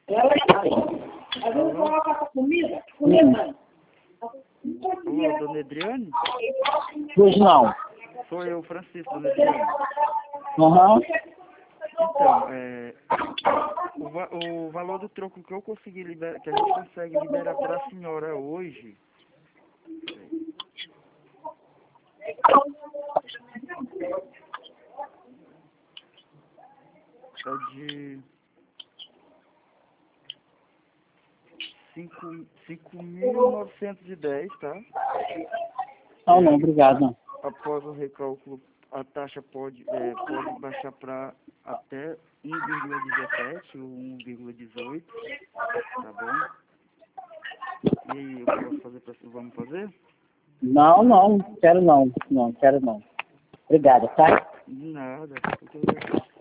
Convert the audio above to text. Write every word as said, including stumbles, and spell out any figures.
Às vezes coloca comida, comida. Ô, dona Adriane? Pois não. Sou eu, Francisco, dona Adriane. Aham. Então, é, o, va o valor do troco que eu consegui liberar, que a gente consegue liberar para a senhora hoje, é de cinco mil novecentos e dez, tá? Não, não, obrigado. Após o recálculo, a taxa pode, é, pode baixar para até um vírgula dezessete ou um vírgula dezoito, tá bom? E aí, eu posso fazer para você? Vamos fazer? Não, não, quero não. Não, quero não. Obrigado, tá? De nada. Porque...